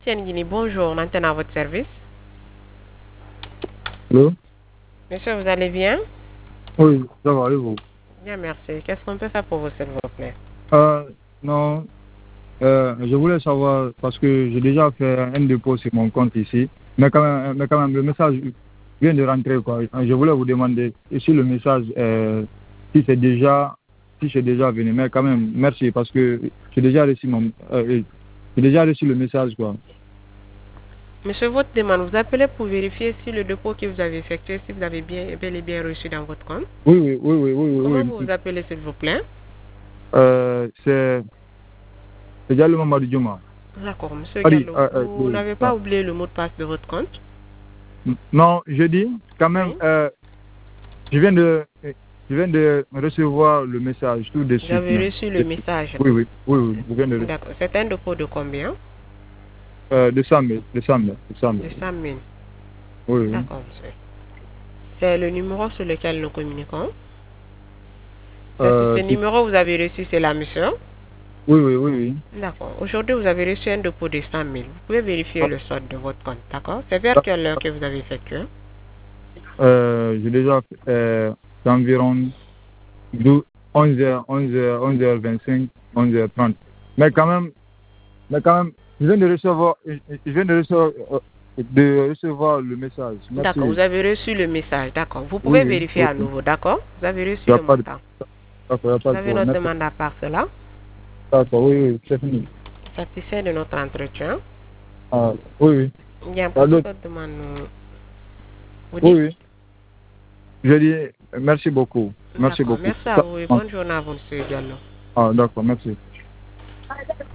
Tienguini, bonjour, maintenant à votre service. Allô? Monsieur, vous allez bien? Oui, ça va, et vous? Bien, merci. Qu'est-ce qu'on peut faire pour vous, s'il vous plaît? Euh, non, je voulais savoir, parce que j'ai déjà fait un dépôt sur mon compte ici, mais quand même, le message vient de rentrer, quoi. Je voulais vous demander si le message, si c'est déjà venu, mais quand même, merci, parce que j'ai déjà reçu le message, quoi. Monsieur, votre demande, vous appelez pour vérifier si le dépôt que vous avez effectué, si vous avez bien, bel et bien reçu dans votre compte. Oui, oui, oui, oui, oui, Comment oui, vous oui. vous appelez, s'il vous plaît? C'est déjà le moment du Juma. D'accord, monsieur Oui, Gallo, vous n'avez pas oublié le mot de passe de votre compte? non, je dis, quand même, Oui. Je viens de, je viens de recevoir le message tout de Vous suite avez même. reçu le message. Oui, oui, oui, oui, je viens de D'accord. C'est un dépôt de combien? de 100 000, de 100 000, de 100 000. De 100 000. Oui, oui. D'accord, monsieur. C'est le numéro sur lequel nous communiquons. C'est sur ce C'est- numéro que vous avez reçu, c'est la mission. oui, oui, oui, oui. D'accord. Aujourd'hui, vous avez reçu un dépôt de 100 000. Vous pouvez vérifier Ah, le solde de votre compte, d'accord? C'est vers ah, quelle heure que vous avez effectué? j'ai déjà fait, c'est environ 11h, 11h, 11h25, 11h30. Mais quand même, mais quand même, je viens de recevoir le message. D'accord, Merci. vous avez reçu le message, d'accord. Vous Oui, pouvez oui, vérifier oui. à nouveau, d'accord? Vous avez reçu Il n'y a le pas de, montant. d'accord, il y a pas Vous de avez problème. notre Merci. demande à part cela. D'accord, oui, oui, c'est fini. Satisfait de notre entretien. Ah, oui, oui. Bien, pour toute Allô? autre demande, vous Oui, dites? oui. Je dis merci beaucoup. Merci D'accord, beaucoup. merci à vous et bonne journée à vous, monsieur Diallo. Ah, d'accord, merci.